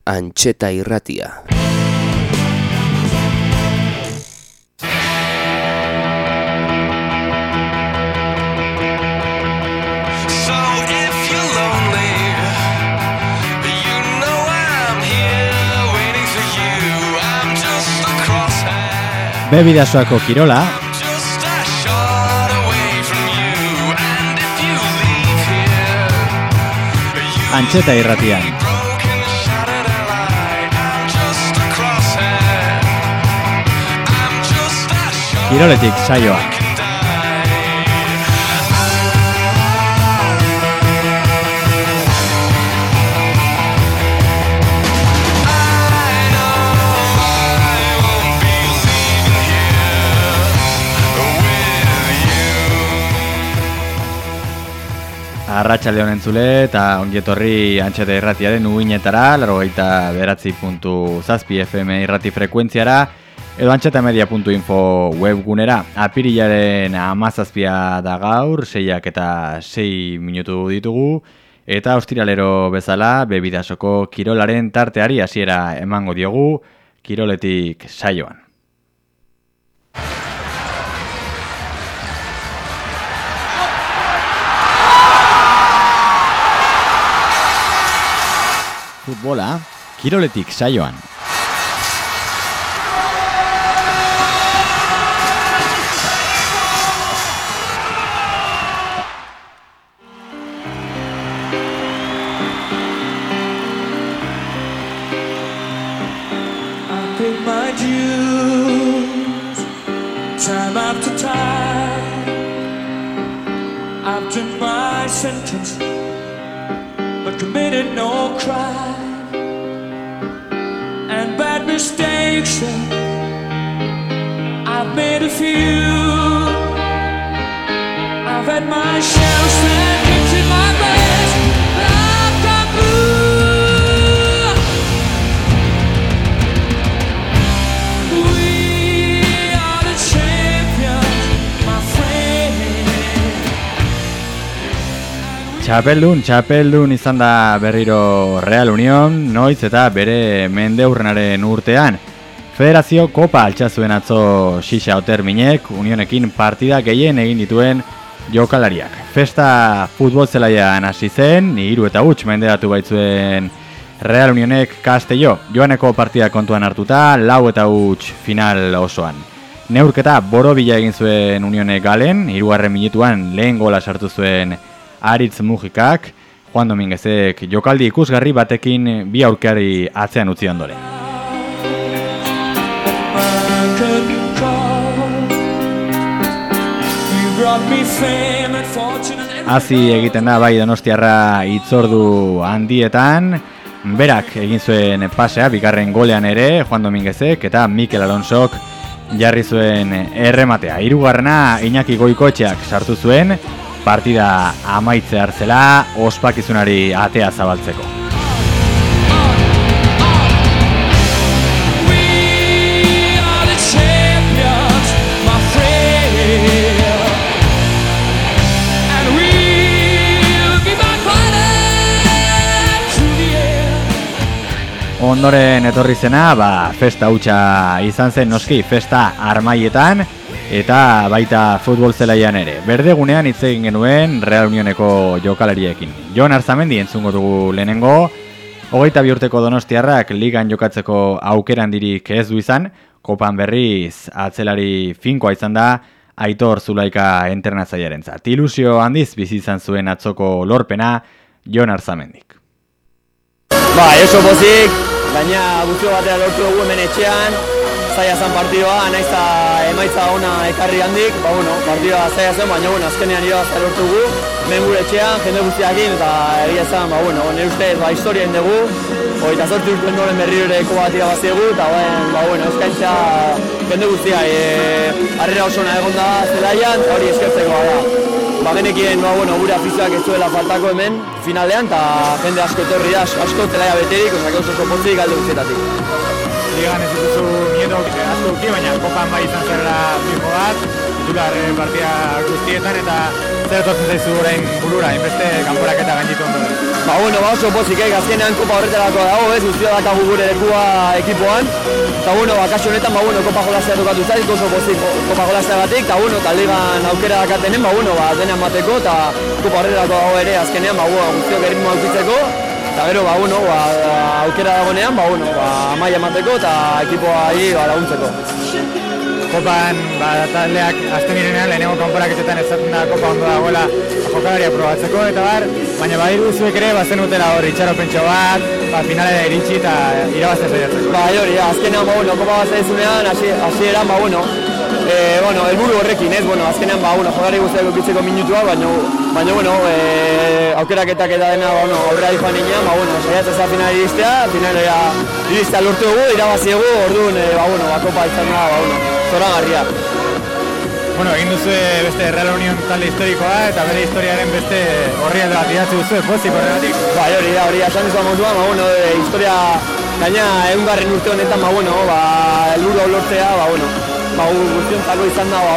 Antxeta Irratia. Bebidasoako kirola, Antxeta Irratian. Kiroletik saioa. Arratsaldeon entzule eta ongietorri Antxeta Irratiaren uinetara, 89.7 FM irrati frekuentziara, edo antxetamedia.info webgunera. Apirilaren 17 da gaur, 6:06 minutu ditugu, eta ostiralero bezala Bebidasoko kirolaren tarteari hasiera emango diogu, kiroletik saioan. Futbola, kiroletik saioan. I paid my dues, time after time. I've done my sentence, but committed no crime. And bad mistakes, I've made a few. I've had my share of setbacks in my best. I've gone through. We are the champions, my friend. Txapeldun izan da berriro Real Union, noiz eta bere mendeurrenaren urtean. Federazio Kopa altxazuen atzo Xixa Oterminek, Unionekin partida gehien egin dituen jokalariak. Festa futbol zelaian hasi zen, 3-huts menderatu baitzuen Real Unionek Castelló. Joaneko partida kontuan hartuta, 4-huts final osoan. Neurketa borobila egin zuen Unionek Galen, 3. minutuan lehen gola sartu zuen Aritz Mujikak, Juan Dominguezek jokaldi ikusgarri batekin bi aurkari atzean utzi ondoren. Hazi egiten da bai Donostiarra hitzordu handietan, berak egin zuen pasea bigarren golean ere Juan Dominguezek eta Mikel Alonsok jarri zuen errematea. 3. Iñaki Goikoetxeak sartu zuen, partida amaitze hartzela ospakizunari atea zabaltzeko. Ondoren etorri zena, festa hutsa izan zen noski, festa Armaietan, eta baita futbol zelaian ere. Berdegunean hitz egin genuen Real Unioneko jokalariekin. Jon Arzamendi entzungo dugu lehenengo, 22 urteko Donostiarrak ligan jokatzeko aukera handirik ez du izan, kopan berriz atzelari finkoa izan da Aitor Zulaika entrenatzailearentzat. Ilusio handiz bizi izan zuen atzoko lorpena Jon Arzamendik. Oso pozik, baina guztio batera lortu dugu hemen etxean, zaila zen partidoa, naiz eta emaitza ona ekarri handik, partidoa zaila zen, baina azkenean irabaza lortu dugu, hemen gure etxean, jende guztiakin, eta egia zen, nire ustez, historia dugu, 28 urte ondoren berriro ere bat irabazi dugu, eta eskaintza jende guztia, harrera oso ona egon da zelaian, eta hori eskertzeko da. Genekien gure afizioak ez zuela faltako hemen finalean, eta jende asko etorri da, asko zelaia beterik, oso potzik alde guztietatik. Ligan ez dituzu miedo asko duki, baina kopan bai izan zerra fijo bat, titular partida guztietan, eta zer etortzen zaizu orain burura, inbeste kanporaketa gainditu ondoren. bueno, oso pozik, azkenean kopa horretarako dago, guztia dakagu gure lekua ekipoan. Eta bueno, kasu honetan, kopa jolaztea tokatu zait, oso pozik kopa jolazteagatik, eta taldegan aukera dakatenen, denean bateko, eta kopa horretarako dago ere azkenean, guztiok erritmoa aukitzeko. Eta gero, aukera dagoenean, amaia emateko eta ekipoa laguntzeko. Kopan taldeak azten direnean lehenengo kanporaketetan ezaten da kopa ondo dagoela jokalaria probatzeko eta baina badiru zuek ere bazen utela hor itxaropentxo bat, finalera iritsi eta irabazten saiatzeko. Hori, azkenean, kopa bat zaizunean, hasieran, helburu horrekin, azkenean, jokalari guztiak okitzeko minutua, baina, aukeraketak eta dena, aurrera joan ninean, saiatzea finalera iristea, finalera iristea lortu dugu, irabazi dugu, orduan, kopa izan da, zoragarria. Egin duzu beste Real Unión talde historikoa eta bere historiaren beste orrialde bat idatzi duzu, pozik horregatik? Hori, esan duzuan moduan, historia gaina 100. urte honetan, helburu lortzea, guztiontzako izan da,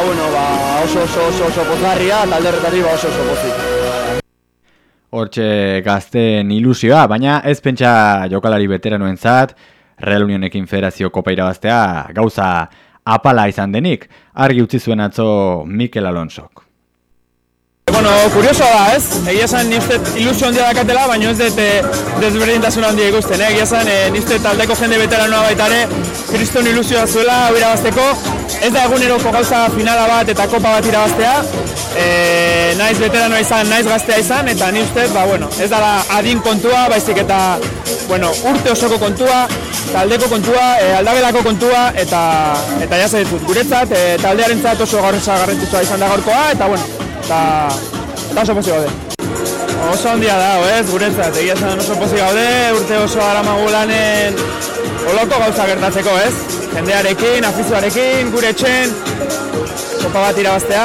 oso pozgarria, talde horretatik oso pozik. Hortxe gazten ilusioa, baina ez pentsa jokalari veteranoentzat Real Unionekin federazio kopa irabaztea gauza apala izan denik, argi utzi zuen atzo Mikel Alonsok. Kuriosoa da, ez? Egia esan nizte ilusio handia dakatela, baina ez dut desberdintasun handia ikusten, egia esan nizte taldeko jende veteranoa baita ere, kriston ilusioa zuela hau irabazteko, ez da eguneroko gauza finala bat eta kopa bat irabaztea, naiz veteranoa izan, naiz gaztea izan, eta ni ustez, ez dala adin kontua, baizik eta, urte osoko kontua, taldeko kontua, aldabelako kontua, eta jase ditut, guretzat, taldearentzat oso garrantzitsua izan da gaurkoa, eta oso pozik gaude. Oso handia da, guretzat, egia esan oso pozik gaude, urte oso aramagu lanen oloko gauza gertatzeko, jendearekin, afizioarekin, gure etxen, kopa bat irabaztea,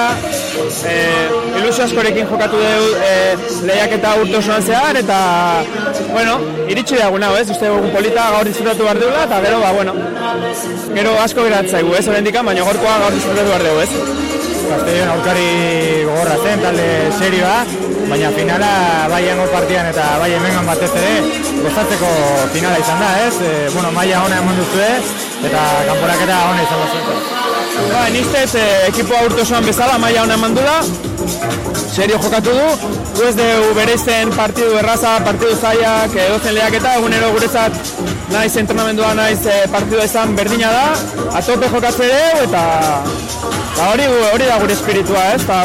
ilusio askorekin jokatu dugu lehiaketa urte osoan zehar, eta, iritsi dago nago, uste dugu polita gaur disfrutatu behar dugula, eta gero asko geratzaigu, horrendikan, baina gorkoa gaur disfrutatu behar dugu, Castellón aurkari gogorra zen, talde serioa, baina finala bai hango partidan eta bai hemengan batez ere gozatzeko finala izan da, maila ona eman duzue eta kanporaketa ona izan da zuen. Niztez ekipoa urte osoan bezala maila ona eman dula, serio jokatu du, gu ez dugu bereizten partidu erraza, partidu zaiak, edozen lehiaketa, egunero guretzat naiz entrenamendua naiz partidua izan berdina da, atope jokatze dugu eta hori da gure espiritua, eta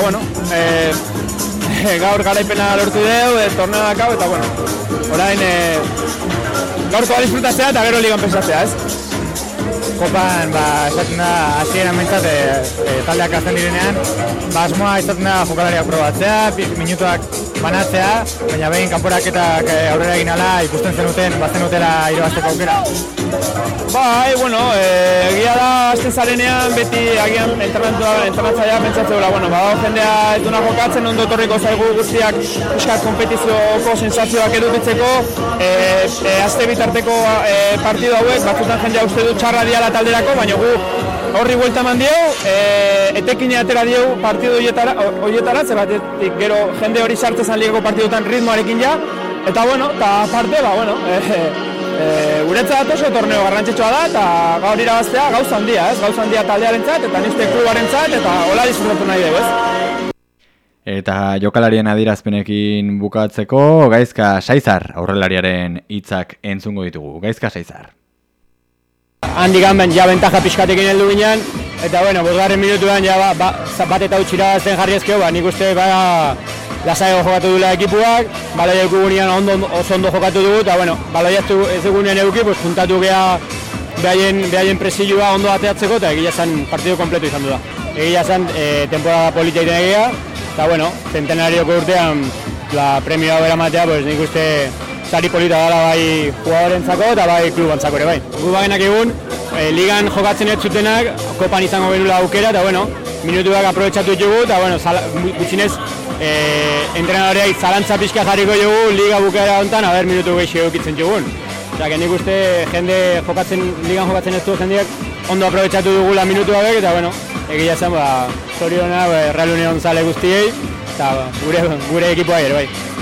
gaur garaipena lortu dugu, torneo dakau, eta orain gaurkoa disfrutatzea eta gero ligan pensatzea, Kopan, esaten da, hasieran mentzat taldeak azten direnean, asmoa izaten da jokalariak probatzea, minutuak banatzea, baina behin kanporaketak aurrera egin ala ikusten zenuten, bazen utela irabazteko aukera. Egia da, azten zarenean, beti agian entrenatzaia pentsatzea, jendea ez duna jokatzen, ondo torriko zaigu guztiak piskat kompetizioko sensazioak edukitzeko, azte bitarteko partidu hauek, batzutan jendea uste du txarra diala talderako, baina gu horri buelta eman diegu, etekine atera diegu partidu horietara, zerbatetik gero jende hori sartzezan ligako partidutan ritmoarekin ja, eta aparte, guretzat oso torneo garrantzitsua da, eta gaur irabaztea gauza handia taldearentzat, eta nizte klubarentzat, eta hola disfrutatu nahi dugu, Eta jokalarien adierazpenekin bukatzeko, Gaizka Saizar aurrelariaren hitzak entzungo ditugu. Gaizka Saizar. Handik hanben ja bentaja pixkatekin heldu ginen, eta bosgarren minutuan ja bat eta utxira zen jarri ezkeo, nik uste lasaiago jokatu dula ekipuak, baloia eukugunean oso ondo jokatu dugu, eta baloia ez dugunean euki, juntatu geha behaien presilua ondo ateatzeko, eta egia zen partidu kompletu izan du da. Egia zen temporada politia iten egia, eta centenarioko urtean premioa bera matea, nik uste sari polita dela bai jugadorentzako eta bai klubantzako ere bai. Gu bagenak egun, ligan jokatzen ez zutenak, kopan izango benula aukera, eta minutuak aprobetxatu ditugu, eta gutxinez entrenadoreak zalantza pixka jarriko dugu liga bukaera honetan, minutu gehiago eukitzen dugun. Osea, nik uste ligan jokatzen ez du jendeak ondo aprobetxatu dugula minutu hauek, eta egia zen, zoriona Real Unión zale guztiei, eta gure ekipoa ere bai.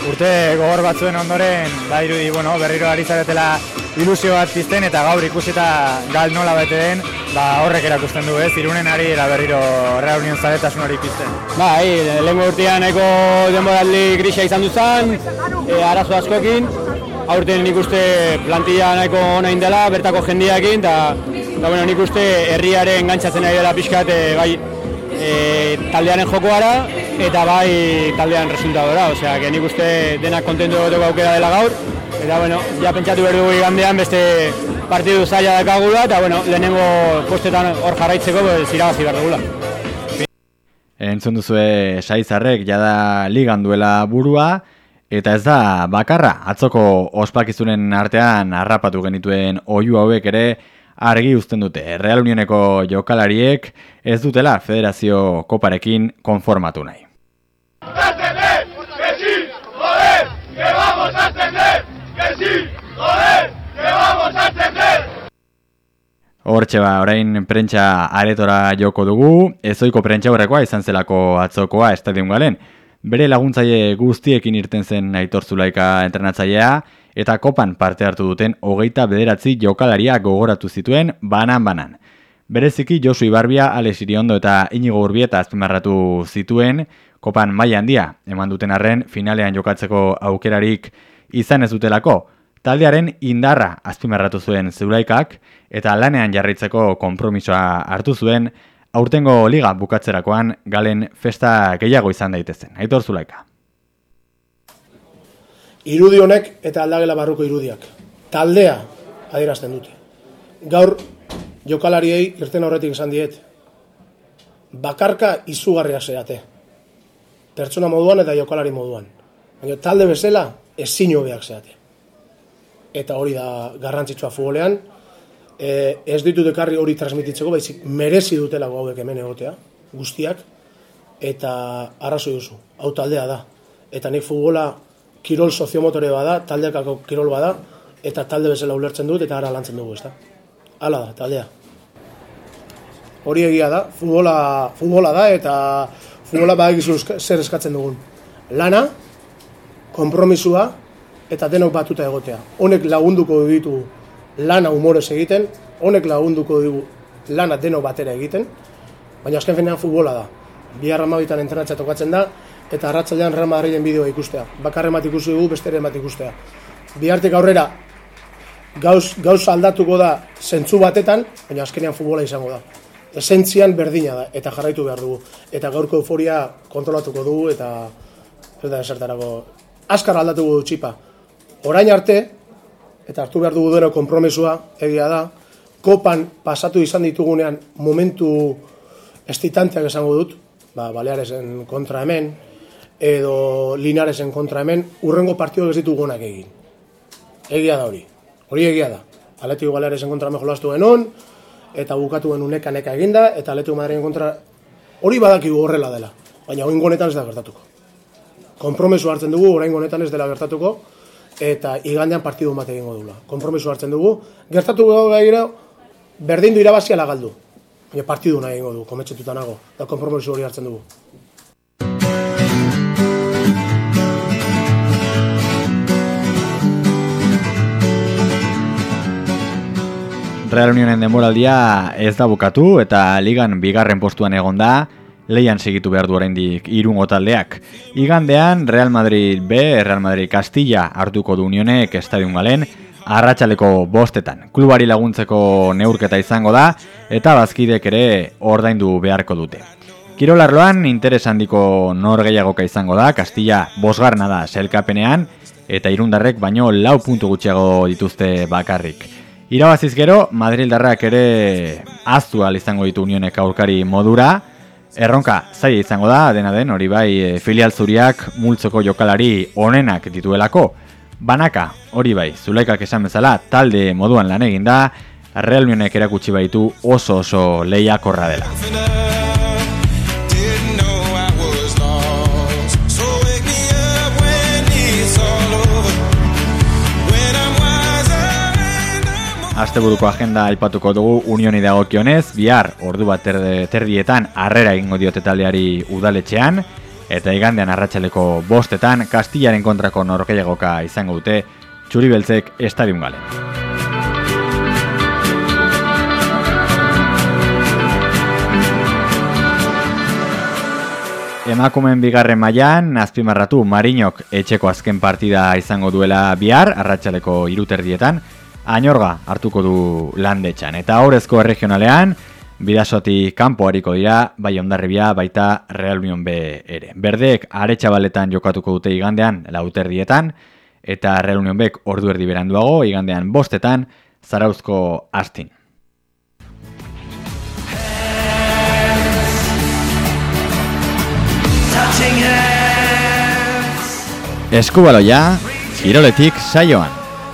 urte gogor batzuen ondoren badirudi, berriro ari zaretela ilusio bat pizten eta gaur ikusita gal nola bete den, horrek erakusten du, Irunen ari era berriro Real Union zaretasun hori pizten. Lehengo urtean nahiko denboraldi grisa izan duzan, arazo askoekin, aurten nik uste plantilla nahiko ona indela, bertako jendeakin, eta nik uste herriaren gantzatzen ari dela pixkat bai taldearen jokoara eta bai taldean resultadora, osea, nik uste denak kontentu egoteko aukera dela gaur, eta ja pentsatu behar dugu igandean beste partidu zaila dakagula, eta lehenengo postetan hor jarraitzeko irabazi behar dugula. Entzun duzue Saizarrek jada ligan duela burua, eta ez da bakarra, atzoko ospakizunen artean harrapatu genituen oihu hauek ere argi uzten dute. Real Unioneko jokalariek ez dutela Federazio Koparekin konformatu nahi. ¡Ascender! ¡Que sí! ¡Joder! ¡Que vamos a ascender! ¡Que sí! ¡Joder! ¡Que vamos a ascender! Hortxe orain prentsa aretora joko dugu, ezoiko prentsa horrekoa izan zelako atzokoa Estadion Galen. Bere laguntzaile guztiekin irten zen Aitor Zulaika entrenatzailea, eta kopan parte hartu duten 29 jokalaria gogoratu zituen banan-banan. Bereziki Josu Ibarbia, Alex Iriondo eta Inigo Urbieta azpimarratu zituen, kopan maila handia eman duten arren finalean jokatzeko aukerarik izan ez dutelako. Taldearen indarra azpimarratu zuen Zulaikak eta lanean jarraitzeko konpromisoa hartu zuen aurtengo liga bukatzerakoan Galen festa gehiago izan daitezen. Aitor Zulaika. Irudi honek eta aldagela barruko irudiak. Taldea adierazten dute. Gaur jokalariei irten horretik esan diet. Bakarka izugarria zeate. Pertsona moduan eta jokalari moduan. Baina talde bezala ezin hobeak zeate. Eta hori da garrantzitsua futbolean. Ez ditut ekarri hori transmititzeko, baizik merezi dutelako hauek hemen egotea, guztiak, eta arrazoi duzu, hau taldea da. Eta nik futbola kirol soziomotore bada, taldeakako kirol bada, eta talde bezala ulertzen dut, eta ara lantzen dugu, ezta? Hala da, taldea. Hori egia da, futbola da, eta futbola badakizu zer eskatzen dugun. Lana, konpromisua, eta denok batuta egotea. Honek lagunduko ditu lana humorez egiten, honek lagunduko dugu lana denok batera egiten, baina azken finean futbola da. Bihar 12 entrenatzea tokatzen da, eta arratsaldean Real Madriden bideoa ikustea. Bakarren bat ikusi dugu, besteren bat ikustea. Bihartik aurrera gauz aldatuko da zentzu batetan, baina azkenean futbola izango da. Esentzian berdina da, eta jarraitu behar dugu. Eta gaurko euforia kontrolatuko dugu, eta ez da esertarako azkar aldatuko du txipa. Orain arte, eta hartu behar dugu deno konpromesua, egia da, kopan pasatu izan ditugunean momentu estitanteak esango dut, Balearesen kontra hemen, edo Linaresen kontra hemen, urrengo partiduak ez ditugunak egin. Egia da hori egia da. Atletico Balearesen kontra hemen jolastu genuen, eta bukatu genuen neka eginda, eta Atletico Madriden kontra hori badakigu horrela dela, baina oraingo honetan ez da gertatuko. Konpromesu hartzen dugu, oraingo honetan ez dela gertatuko, eta igandean partidu bat egingo dula. Konpromiso hartzen dugu, gertatuko gaira berdin du irabazi ala galdu. Baina partidu nahi egingo du, kometxetuta nago, da konpromiso hori hartzen dugu. Real Unionen denboraldia ez da bukatu eta ligan bigarren postuan egon da, leian segitu behar du oraindik irungo taldeak. Igandean Real Madrid B, Real Madrid Castilla hartuko du Unionek Estadion Galen, arratsaleko 5:00. Klubari laguntzeko neurketa izango da, eta bazkidek ere ordaindu beharko dute. Kirolarloan interes handiko norgehiagoka izango da, Castilla 5. da sailkapenean, eta irundarrek baino 4 puntu gutxiago dituzte bakarrik. Irabaziz gero, Madrildarrak ere ahaztu ahal izango ditu Unionek aurkari modura. Erronka zaila izango da, dena den, hori bai, filial zuriak multzoko jokalari onenak dituelako. Banaka, hori bai, Zulaikak esan bezala, talde moduan lan egin da, Real Unionek erakutsi baitu oso lehiakorra dela. Asteburuko agenda aipatuko dugu Unioni dagokionez, bihar ordu bat terdietan harrera egingo diote taldeari udaletxean, eta igandean arratsaleko 5etan Kastillaren kontrako norgehiagoka izango dute Txuri-beltzek Estadion Galen. Emakumeen bigarren mailan azpimarratu Marinok etxeko azken partida izango duela bihar, arratsaleko 3:30, Añorga hartuko du Landetxan. Eta Aurrezko erregionalean, Bidasoatik kanpo hariko dira, bai Hondarribia baita Real Union B ere. Berdeek Aretxabaletan jokatuko dute igandean 4:30, eta Real Union Bek ordu erdi beranduago, igandean 5etan, Zarauzko Astin. Eskubaloia, Kiroletik saioan.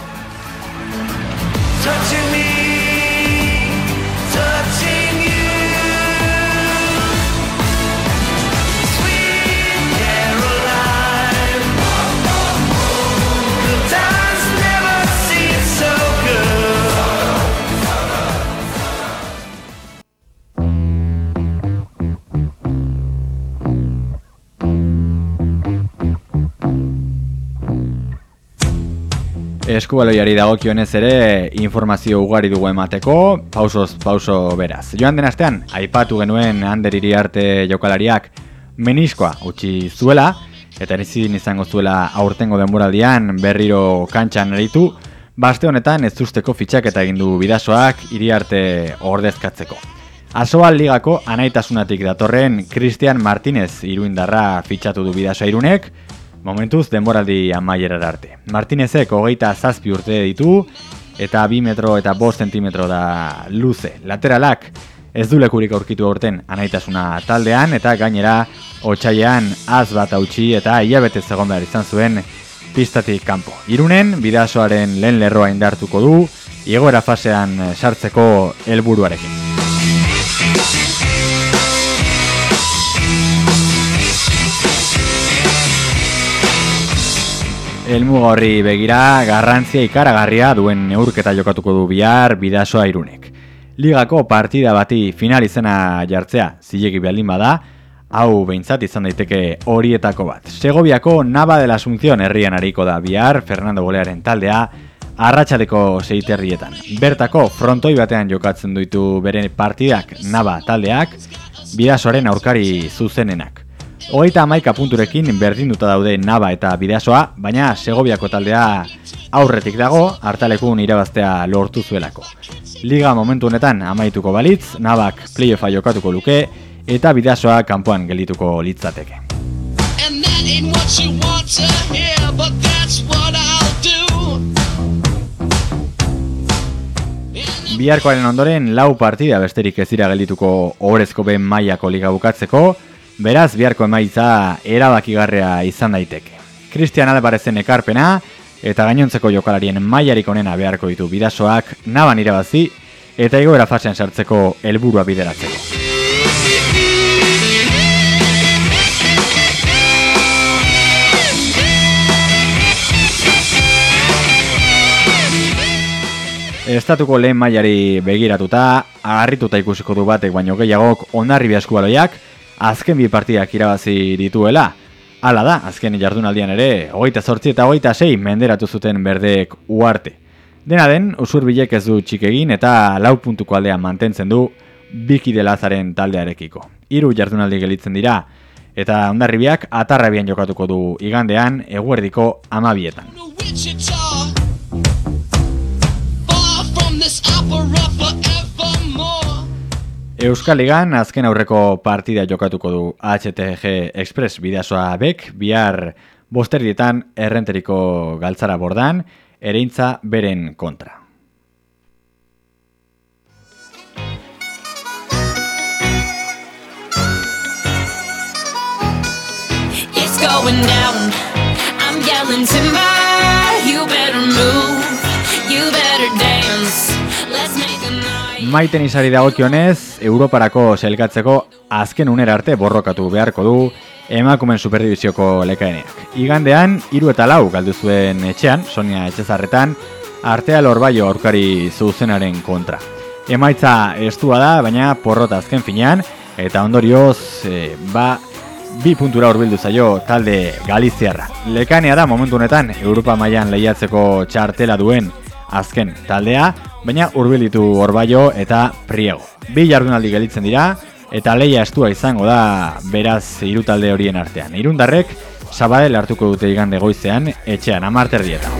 Eskubaloiari dagokionez ere informazio ugari dugu emateko, pausoz pauso beraz. Joan den astean, aipatu genuen Ander Iriarte jokalariak meniskoa utzi zuela, eta ezin izango zuela aurtengo denboraldian berriro kantxan aritu, aste honetan ez usteko fitxaketa egin du Bidasoak Iriarte ordezkatzeko. Asoal ligako anaitasunatik datorren Cristian Martinez iruindarra fitxatu du Bidasoa Irunek, momentuz denboraldi amaierara arte. Martinezek 27 urte ditu eta 2 metro eta 5 zentimetro da luze. Lateralak ez du lekurik aurkitu aurten anaitasuna taldean eta gainera otsailean az bat hautsi eta hilabete egon behar izan zuen pistatik kanpo. Irunen Bidasoaren lehen lerroa indartuko du igoera fasean sartzeko helburuarekin. Helmuga horri begira garrantzia ikaragarria duen neurketa jokatuko du bihar Bidasoa Irunek. Ligako partida bati final izena jartzea zilegi baldin bada, hau behintzat izan daiteke horietako bat. Segoviako Nava de la Asunción herrian hariko da bihar Fernando Golearen taldea arratsaleko 6:30. Bertako frontoi batean jokatzen ditu bere partidak Nava taldeak, Bidasoaren aurkari zuzenenak. 31 punturekin berdinduta daude Nava eta Bidasoa, baina Segoviako taldea aurretik dago, hartalekun irabaztea lortu zuelako. Liga momentu honetan amaituko balitz, Navak playoffa jokatuko luke, eta Bidasoa kanpoan geldituko litzateke. Biharkoaren ondoren 4 partida besterik ez dira geldituko Ohorezko B mailako liga bukatzeko, beraz, biharko emaitza erabakigarria izan daiteke. Cristian Alvarezen ekarpena eta gainontzeko jokalarien mailarik onena beharko ditu Bidasoak Navan irabazi eta igoera fasean sartzeko helburua bideratzeko. Estatuko lehen mailari begiratuta, agarrituta ikusiko du batek baino gehiagok Hondarribia Eskubaloiak azken 2 partidak irabazi dituela. Hala da, azken jardunaldian ere, 28 eta 26 menderatu zuten Berdeek Uharte. Dena den, Usurbilek ez du txik egin eta 4 puntuko aldean mantentzen du Biki de Lazaren taldearekiko. 3 jardunaldi gelitzen dira, eta Hondarribiak Atarrabian jokatuko du igandean eguerdiko 12etan. Euskal Ligan azken aurreko partida jokatuko du HTG Express Bidasoa Bek, bihar 5:30 Errenteriko Galtzara Bordan, Ereintza beren kontra. It's going down, I'm yelling timber, you better move, you better dance, let's make a night. Maiten izari dagokionez, Europarako sailkatzeko azken unera arte borrokatu beharko du emakumen superdibizioko lekaeneak. Igandean, 3 eta 4 galdu zuen etxean, Sonia Etxezarretan, Artea Lorbaio aurkari zuzenaren kontra. Emaitza estua da, baina porrota azken finean, eta ondorioz, 2 puntura hurbildu zaio talde galiziarra. Lekania da momentu honetan Europa mailan lehiatzeko txartela duen azken taldea, baina hurbilditu Orbaio eta Priego. 2 jardunaldi gelditzen dira eta lehia estua izango da beraz 3 talde horien artean. Irundarrek Sabadell hartuko dute igande goizean etxean 10:30.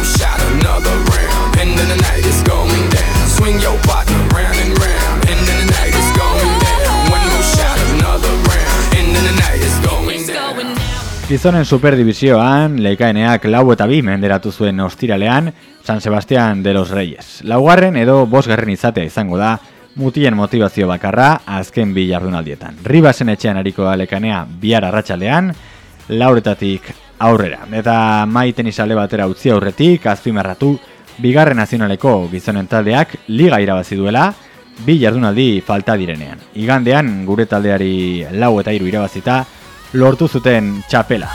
Gizonen superdivisioan, Lekaeneak 4-2 menderatu zuen ostiralean San Sebastián de los Reyes. 4. edo 5. izatea izango da mutilen motivazio bakarra azken 2 jardunaldietan. Ribasen etxean ariko da Lekaenea bihar arratsaldean, 4 aurrera. Eta mai tenisale batera utzi aurretik, azpimarratu, 2. nazionaleko gizonen taldeak liga irabazi duela, 2 jardunaldi falta direnean. Igandean gure taldeari 4-3 irabazita, lortu zuten txapela.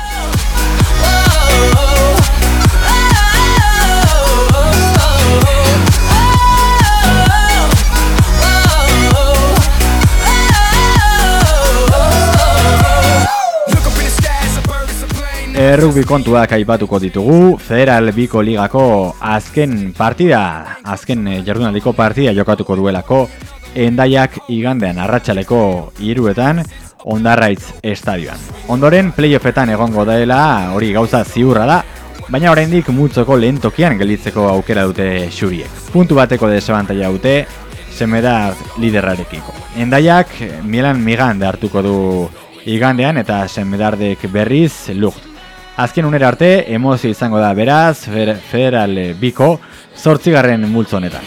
Rugby kontuak aipatuko ditugu, Federal Biko ligako azken jardunaldiko partida jokatuko duelako Hendaiak igandean arratsaleko 3 Hondarraitz estadioan. Ondoren playoffetan egongo dela, hori gauza ziurra da, baina oraindik multzoko lehen tokian gelditzeko aukera dute xuriek. Puntu bateko desabantaila dute Semedar liderrarekiko. Hendaiak Milan Migande hartuko du igandean eta Semedardek berriz Lugt. Azken unera arte emozio izango da beraz Federal Biko 8. multzo honetan.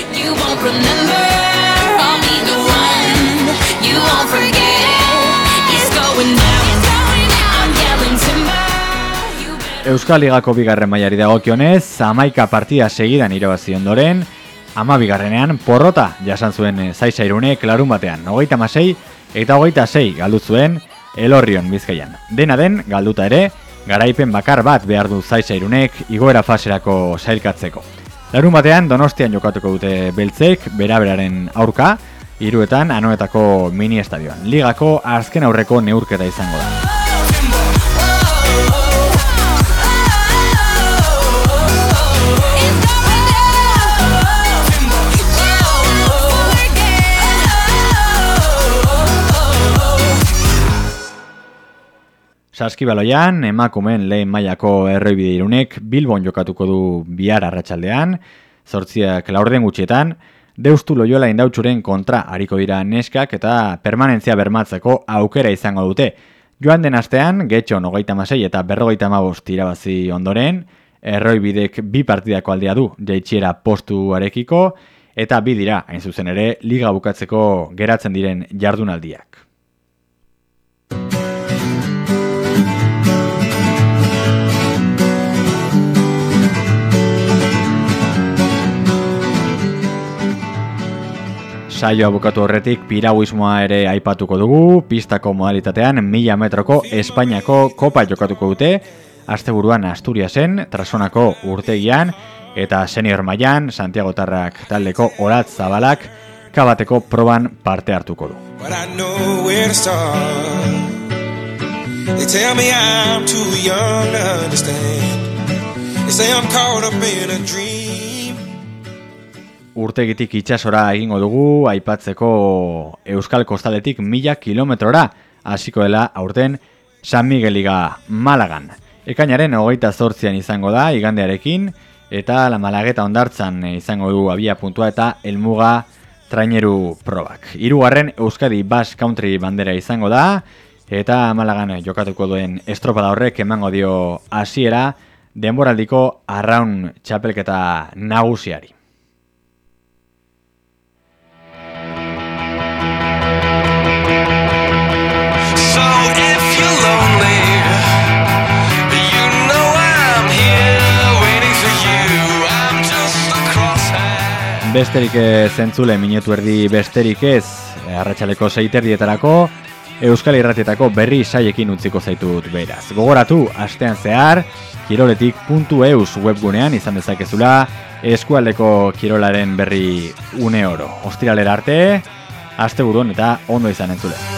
Euskal Ligako 2. mailari dagokionez, 11 partida segidan irabazi ondoren, 12. porrota jasan zuen Zaisairunek larun batean, 36 eta 26 galdu zuen Elorrion Bizkaian. Dena den, galduta ere, garaipen bakar bat behar du Zaisairunek igoera faserako sailkatzeko. Larun batean Donostian jokatuko dute beltzek, beraberaren aurka, 3 Anoetako mini estadioan. Ligako azken aurreko neurketa izango da. Saskibaloian, emakumeen lehen mailako Erroibide Irunek Bilbon jokatuko du bihar arratsaldean, 8:00 gutxietan, Deustu Loyola Indautxuren kontra ariko dira neskak eta permanentzia bermatzeko aukera izango dute. Joan den astean, Getxon 36 eta 55 irabazi ondoren, Erroibidek 2 partidako aldea du jaitsiera postuarekiko, eta 2 dira, hain zuzen ere, liga bukatzeko geratzen diren jardunaldiak. Saioa bukatu horretik piraguismoa ere aipatuko dugu, pistako modalitatean 1000 metroko Espainiako kopa jokatuko dute, asteburuan Asturiasen, Trasonako urtegian, eta senior mailan Santiagotarrak taldeko Oratz Zabalak kabateko proban parte hartuko du. Urtegitik itsasora egingo dugu aipatzeko Euskal Kostaletik 1000 kilometrora hasiko dela aurten San Migueliga Malagan. Ekainaren 28an izango da igandearekin eta la Malageta Hondartzan izango du abia puntua eta helmuga traineru probak. 3. Euskadi Basque Country bandera izango da eta Malagan jokatuko duen estropada horrek emango dio hasiera denboraldiko arraun txapelketa nagusiari. Besterik zentzule minutu erdi besterik ez, arratsaleko 6:30 Euskal Irratietako berri saiekin utziko zaitut beraz. Gogoratu, astean zehar, kiroletik.eus webgunean izan dezakezula eskualdeko kirolaren berri une oro. Ostiralera arte, asteburuan eta ondo izan entzule.